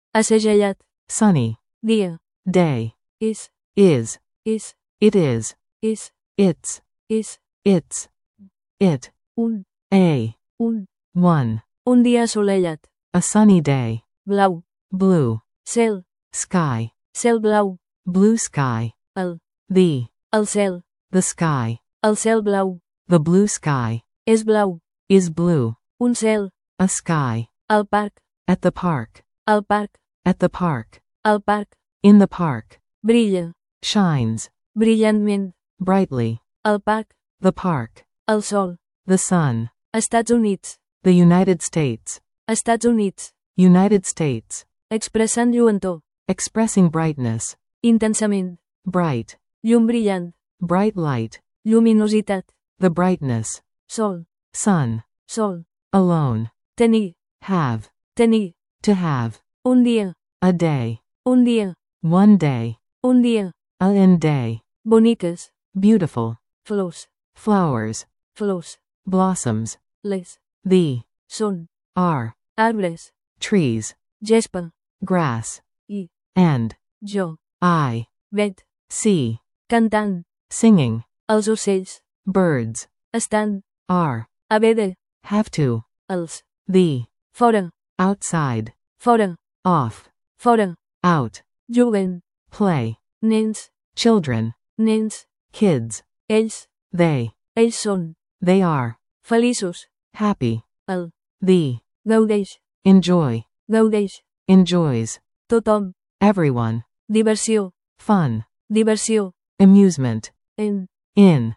Assegellat. Sunny. Dia. Day. Is. Is. Is. It is. Is. It's. Is. It's. It. Un. A. Un. One. Un dia assolellat. A sunny day. Blau. Blue. Cel. Sky. Cel blau. Blue sky. El. The. El cel. The sky. El cel blau. The blue sky. És blau. Is blue. Un cel. A sky. Al parc. At the park. Al parc. At the park. Al parc. In the park. Brilla. Shines. Brillantment. Brightly. Al parc. The park. El sol. The sun. Estats Units. The United States. Estats Units. United States. Expressant lluentor. Expressing brightness. Intensament. Bright. Llum brillant. Bright light. Lluminositat. The brightness. Sol. Sun. Sol. Alone. Tenir. Have. Tenir. To have. Un dia. A day. Un dia. One day. Un dia. An day. Boniques. Beautiful. Flors. Flowers. Flors. Blossoms. Les. The. Són. Are. Arbres. Trees. Gespa. Grass. I. And. Jo. I. Vet. See. Cantant. Singing. Els ocells. Birds. Estan. Are. Haver de. Have to. Els. The. Fora. Outside. Fora. Off. Fora. Out. Juguen. Play. Nens. Children. Nens. Kids. Ells. They. Ells són. They are. Feliços. Happy. El. The. Gaudeix. Enjoy. Gaudeix. Enjoys. Tothom. Everyone. Diversió. Fun. Diversió. Amusement. En. In.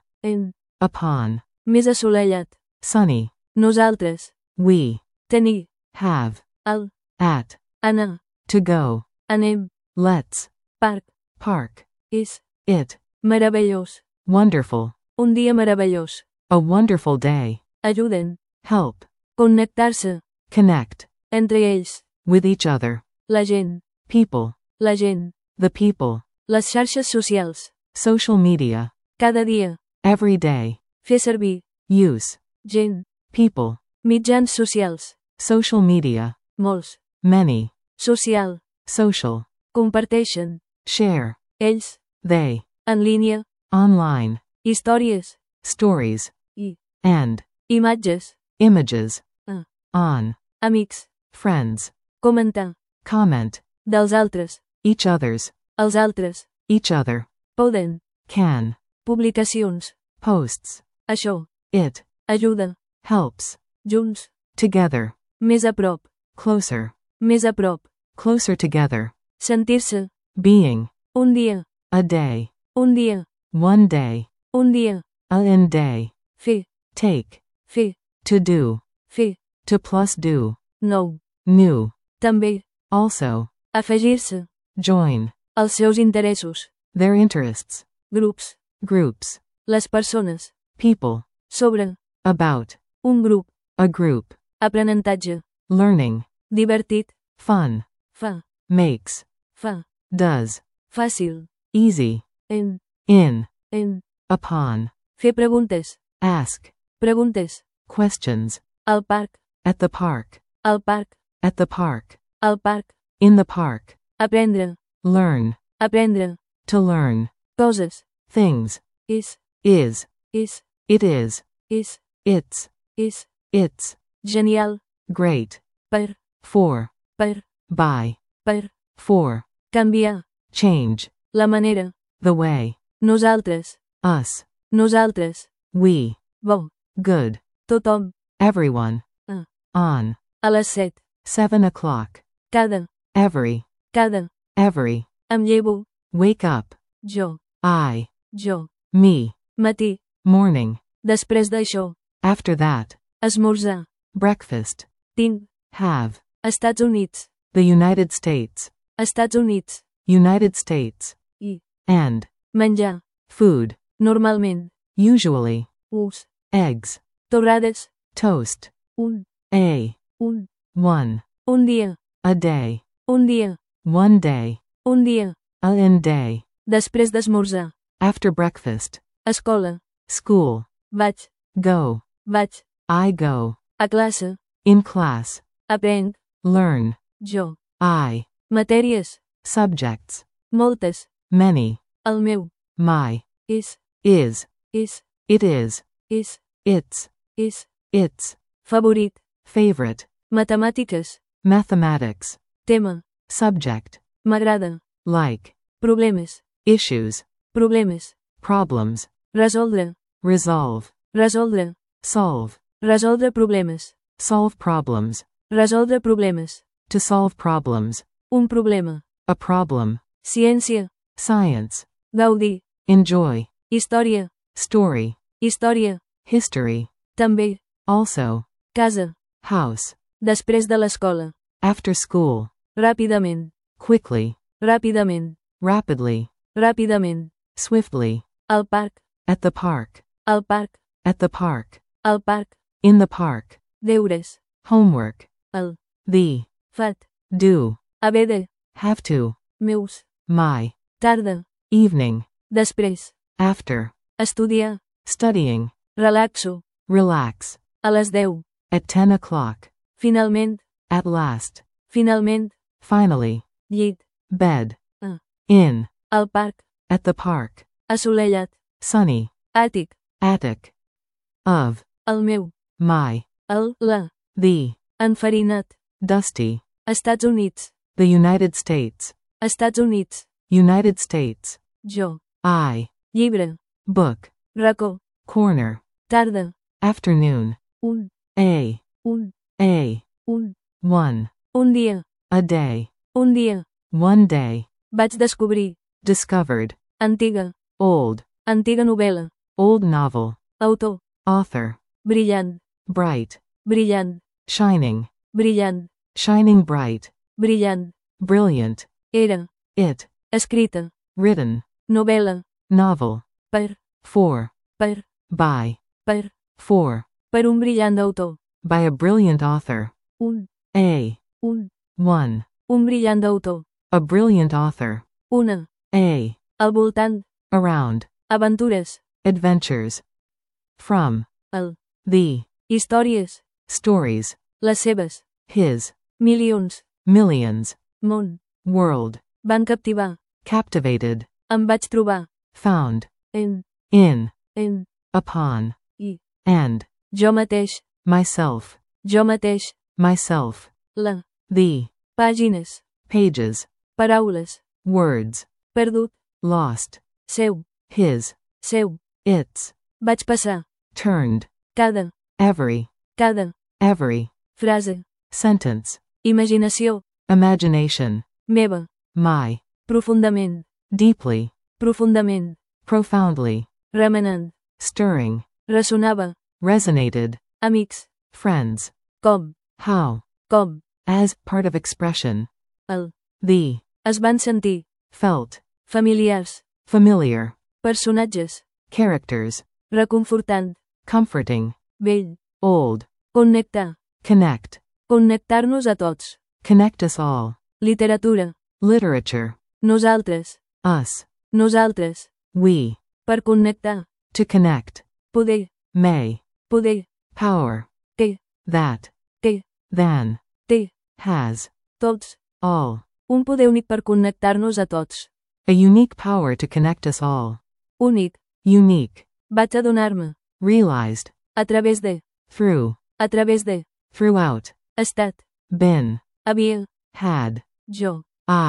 Upon. Més assolellat. Sunny. Nosaltres. We. Tenir. Have. El. At. Anar. To go. Anem. Let's. Parc. Park. És. It. Meravellós. Wonderful. Un dia meravellós. A wonderful day. Ajuden. Help. Connectar-se. Connect. Entre ells. With each other. La gent. People. La gent. The people. Les xarxes socials. Social media. Cada dia. Every day. Fer servir. Use. Gent. People. Mitjans socials. Social media. Molts. Many. Social. Social. Comparteixen. Share. Ells. They. En línia. Online. Històries. Stories. I. And. Imatges. Images. Ah. On. Amics. Friends. Comentar. Comment. Dels altres. Each other's. Els altres. Each other. Poden. Can. Publicacions. Posts. Això. It. Ajuda. Helps. Junts. Together. Més a prop. Closer. Més a prop. Closer together. Sentir-se. Being. Un dia. A day. Un dia. One day. Un dia. An day. Fer. Take. Fer. To do. Fer. To plus do. Nou. New. També. Also. Afegir-se. Join. Els seus interessos. Their interests. Grups. Groups. Les persones. People. Sobre. About. Un grup. A group. Aprenentatge. Learning. Divertit. Fun. Fa. Makes. Fa. Does. Fàcil. Easy. En. In. Upon. Upon. Fer preguntes. Ask. Preguntes. Questions. Al parc. At the park. Al parc. At the park. Al parc. In the park. Aprendre. Learn. Aprendre. To learn. Coses. Things. És. Is. És. It is. És. It's. És. It's. Genial. Great. Per. For. Per. By. Per. For. Canviar. Change. La manera. The way. Nosaltres. Us. Nosaltres. We. Bo. Good. Tothom. Everyone. Ah. On. A les 7. 7 o'clock. Cada. Every. Cada. Every. Em llevo. Wake up. Jo. I. Jo. Me. Matí. Morning. Després d'això. After that. Esmorzar. Breakfast. Tinc. Have. Estats Units. The United States. Estats Units. United States. I. And. Menjar. Food. Normalment. Usually. Us. Eggs. Torrades. Toast. Un. A. Un. One. Un dia. A day. Un dia. One day. Un dia. An day. Després d'esmorzar. After breakfast. Escola. School. Vaig. Go. Vaig. I go. A classe. In class. Aprenc. Learn. Jo. I. matèries, subjects, moltes, many, el meu, my, és, is, és, it is, és, its, its, favorit, favorite, matemàtiques, mathematics, tema, subject, m'agrada, like, problemes, issues, problemes, problems, resoldre, resolve, resoldre, solve, resoldre problemes, solve problems, resoldre problemes, to solve problems, un problema, a problem, ciència, science, gaudir, enjoy, història, story, història, history, també, also, casa, house, després de l'escola, after school, ràpidament, quickly, ràpidament, rapidly, ràpidament, swiftly, al parc, at the park, al parc, at the park, al parc, in the park, deures, homework, el, the, fat, do, haver de, have to, meus, my, tarda, evening, després, after, estudiar, studying, relaxo, relax, a les 10, at 10 o'clock, finalment, at last, finalment, finally, llit, bed, Ah. in, al parc, at the park, assolellat, sunny, àtic, attic, of, el meu, my, el, la, the, enfarinat, dusty, Estats Units, the United States, Estats Units, United States, jo, I, llibre, book, racó, corner, tarda, afternoon, un, a, un, a, un, one, un dia, a day, un dia, one day, vaig descobrir, discovered, antiga, old, antiga novel·la, old novel, autor, author, brillant, bright, brillant, shining, brillant, shining bright, brillant, brilliant, era, it, escrita, written, novel·la, novel, per, for, per, by, per, for, per un brillant autor, by a brilliant author, un, a, un, one, un brillant autor, a brilliant author, una, a, al voltant, around, aventures, adventures, from, el, the, històries, stories, les seves, his, milions, millions, món, world, van captivar, captivated, em vaig trobar, found, en, in, upon, i, and, jo mateix, myself, jo mateix, myself, la, the, pàgines, pages, paraules, words, perdut, lost, seu, his, seu, its, vaig passar, turned, cada, every, frase, sentence, imaginació, imagination, meva, my, profundament, deeply, profundament, profoundly, remenant, stirring, ressonava, resonated, amics, friends, com, how, com, as, part of expression, el, the, es van sentir, felt, familiars, familiar, personatges, characters, reconfortant, comforting, vell, old, connectar, connect, connectar-nos a tots, connect us all, literatura, literature, nosaltres, us, nosaltres, we, per connectar, to connect, poder, may, poder, power, que, that, que, than, té, has, tots, all, un poder únic per connectar-nos a tots, a unique power to connect us all, únic, unique, vaig adonar-me, realized, a través de, through, a través de, throughout, estat, been, havia, had, jo,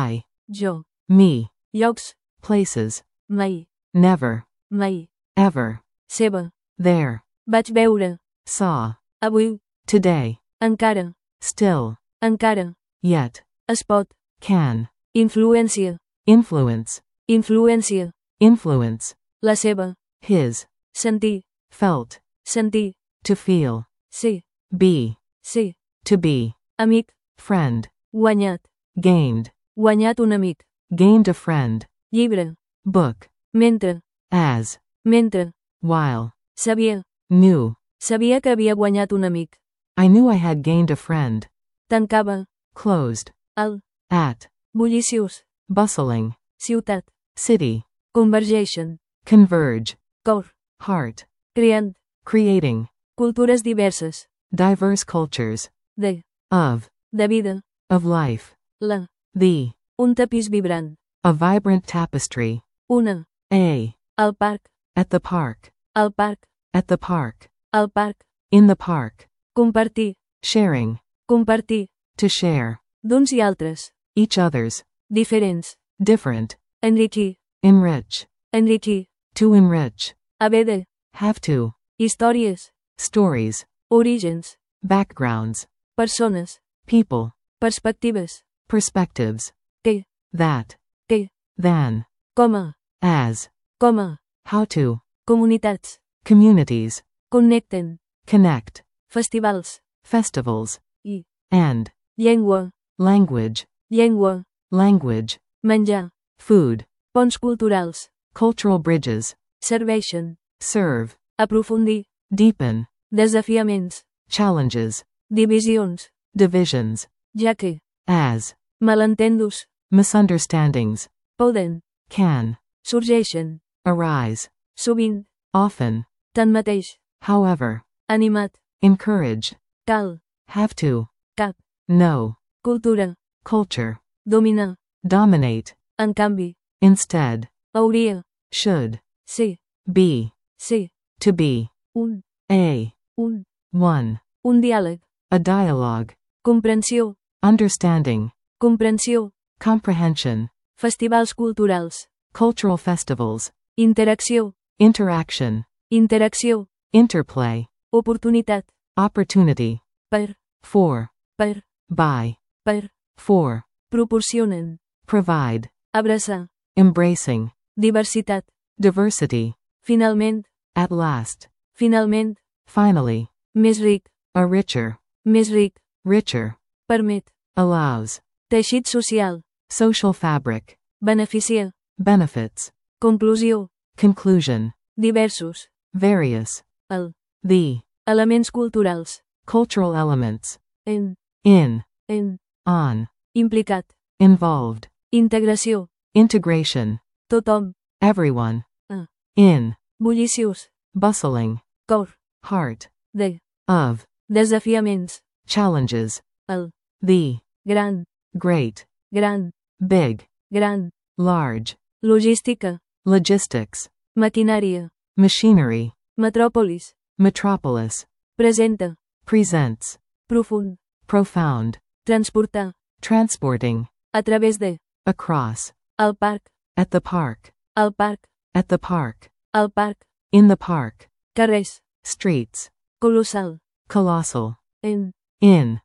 jo, me, llocs, places, mai, never, mai, ever, seva, there, vaig veure, saw, avui, today, encara, still, encara, yet, es pot, can, influència, influence, influència, influence, la seva, his, sentir, felt, sentir, to feel, ser, be, ser, to be, amic, friend, guanyat, gained, guanyat un amic, gained a friend, llibre, book, mentre, as, mentre, while, sabia, knew, sabia que havia guanyat un amic, I knew I had gained a friend, tancava, closed, el, at, bulliciós, bustling, ciutat, city, convergeixen, converge, cor, heart, creant, creating, cultures diverses, diverse cultures, de of vida, life, la, The. Un tapís vibrant. A vibrant tapestry. Una. A. Al parc. At the park. Al parc. At the park. Al parc. In the park. Compartir. Sharing. Compartir. To share. D'uns i altres. Each other's. Diferents. Different. Enriquir. Enrich. Enriquir. To enrich. Haver de. Have to. Històries. Stories. Orígens. Backgrounds. Persones. People. Perspectives. Perspectives. Que. That. Que. Than. Com a. As. Com a. How to. Comunitats. Communities. Connecten. Connect. Festivals. Festivals. I. And. Llengua. Language. Llengua. Language. Menjar. Food. Ponts culturals. Cultural bridges. Serveixen. Serve. Aprofundir. Deepen. Desafiaments. Challenges. Divisions. Divisions. Ja que. As. Malentendos. Misunderstandings. Poden. Can. Sorgeixen. Arise. Sovint. Often. Tanmateix. However. Animat. Encourage. Cal. Have to. Cap. Know. Cultura. Culture. Dominar. Dominate. En canvi. Instead. Hauria. Should. Ser. Be. Ser. To be. Un. A. Un. One. Un diàleg. A dialogue. Comprensió. Understanding. Comprensió. Comprehension. Festivals culturals. Cultural festivals. Interacció. Interaction. Interacció. Interplay. Oportunitat. Opportunity. Per. For. Per. By. Per. For. Proporcionen. Provide. Abraçar. Embracing. Diversitat. Diversity. Finalment. At last. Finalment. Finally. Més ric. A richer. Més ric. Richer. Permet. Allows. Teixit social. Social fabric. Beneficia. Benefits. Conclusió. Conclusion. Diversos. Various. El. The. Elements culturals. Cultural elements. En. In. On. Implicat. Involved. Integració. Integration. Tothom. Everyone. Ah. In. Bulliciós. Bustling. Cor. Heart. De. Of. Desafiaments. Challenges. El. The. Gran. Great. Gran. Big. Gran. Large. Logística. Logistics. Maquinària. Machinery. Metròpolis. Metropolis. Presenta. Presents. Profund. Profound. Transportar. Transporting. A través de. Across. Al parc. At the park. Al parc. At the park. Al parc. In the park. Carrers. Streets. Colossal. Colossal. En. In.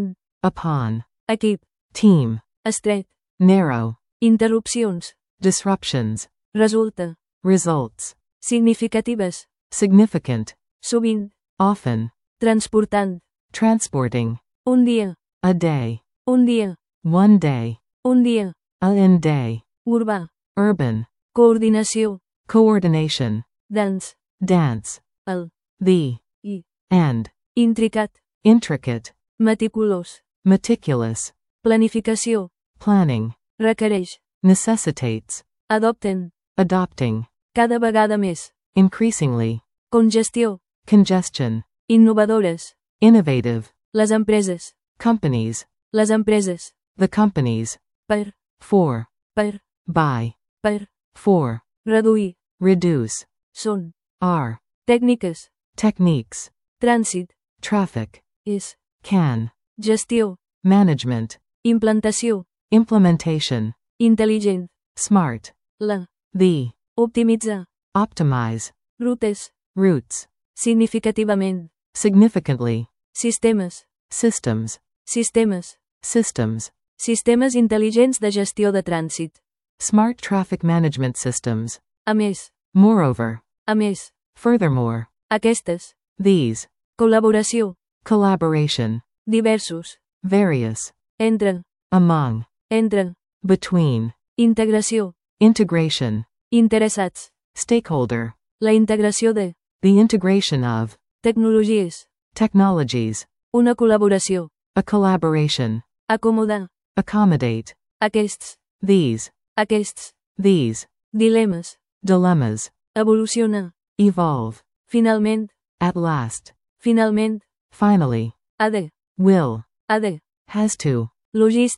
Upon. Upon. Equip. Team. Estret. Narrow. Interrupcions. Disruptions. Resulta. Results. Significatives. Significant. Sovint. Often. Transportant. Transporting. Un dia. A day. Un dia. One day. Un dia. A in day. Urbà. Urban. Coordinació. Coordination. Dans. Dance. El. The. I. And. Intricat. Intricate. Meticulós. Meticulous. Planificació. Planning. Requereix. Necessitates. Adopten. Adopting. Cada vegada més. Increasingly. Congestió. Congestion. Innovadores. Innovative. Les empreses. Companies. Les empreses. The companies. Per. For. Per. By. Per. For. Reduir. Reduce. Són. Are. Tècniques. Techniques. Trànsit. Traffic. És. Can. Gestió. Management. Implantació. Implementation. Intel·ligent. Smart. La. The. Optimitzar. Optimize. Rutes. Routes. Significativament. Significantly. Sistemes. Systems. Sistemes. Systems. Sistemes intel·ligents de gestió de trànsit. Smart traffic management systems. A més. Moreover. A més. Furthermore. Aquestes. These. Col·laboració. Collaboration. Diversos. Various. Entre. Among. Entre. Between. Integració. Integration. Interessats. Stakeholder. La integració de. The integration of. Tecnologies. Technologies. Una col·laboració. A collaboration. Acomodar. Accommodate. Aquests. These. Aquests. These. Dilemes. Dilemmas. Evolucionar. Evolve. Finalment. At last. Finalment. Finally. Ha de. Will. Ha de. Has to. Logístic.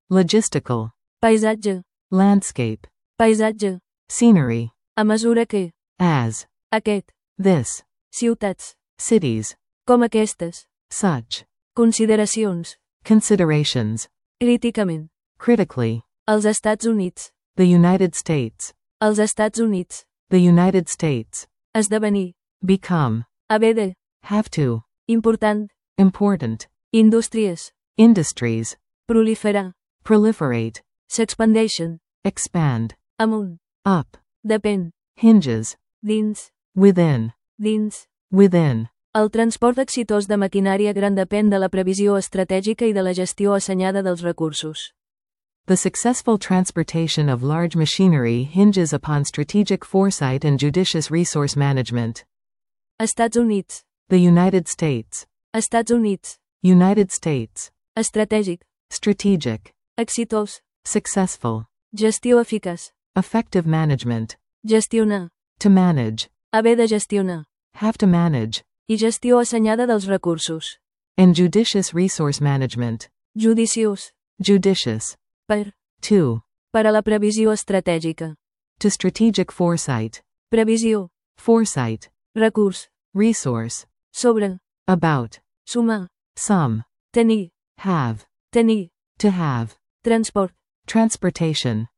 logistical, paisatge, landscape, paisatge, scenery, a mesura que, as, aquest, this, ciutats, cities, com aquestes, such, consideracions, considerations, críticament, critically, els Estats Units, the United States, els Estats Units, the United States, esdevenir, become, haver de, have to, important, important, indústries, industries, proliferar, proliferate, s'expandeixen, expand, amunt, up, depèn, hinges, dins, within, dins. within. El transport exitós de maquinària gran depèn de la previsió estratègica i de la gestió assenyada dels recursos. The successful transportation of large machinery hinges upon strategic foresight and judicious resource management. Estats Units, The United States, Estats Units, United States, estratègic, strategic, exitós, successful, gestió eficaç, effective management, gestionar, to manage, haver de gestionar, have to manage, i gestió assenyada dels recursos. and judicious resource management, Judiciós, judicious, per a la previsió estratègica, to strategic foresight, previsió, foresight, recurs, resource, sobre, about, sumar, some, tenir, have, tenir, to have, transport, transportation,